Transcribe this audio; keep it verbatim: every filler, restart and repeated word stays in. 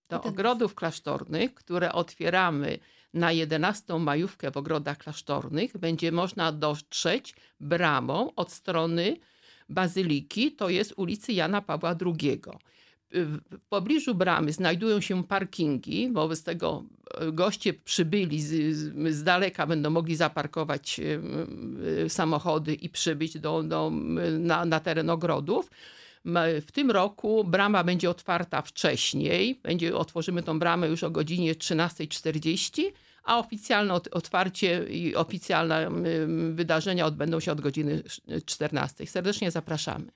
Do jedenastego. ogrodów klasztornych, które otwieramy na jedenastą majówkę w ogrodach klasztornych, będzie można dotrzeć bramą od strony bazyliki, to jest ulicy Jana Pawła drugiego. W pobliżu bramy znajdują się parkingi, wobec tego goście przybyli z, z, z daleka będą mogli zaparkować samochody i przybyć do, do, na, na teren ogrodów. W tym roku brama będzie otwarta wcześniej. Będzie, otworzymy tą bramę już o godzinie trzynasta czterdzieści, a oficjalne otwarcie i oficjalne wydarzenia odbędą się od godziny czternastej. Serdecznie zapraszamy.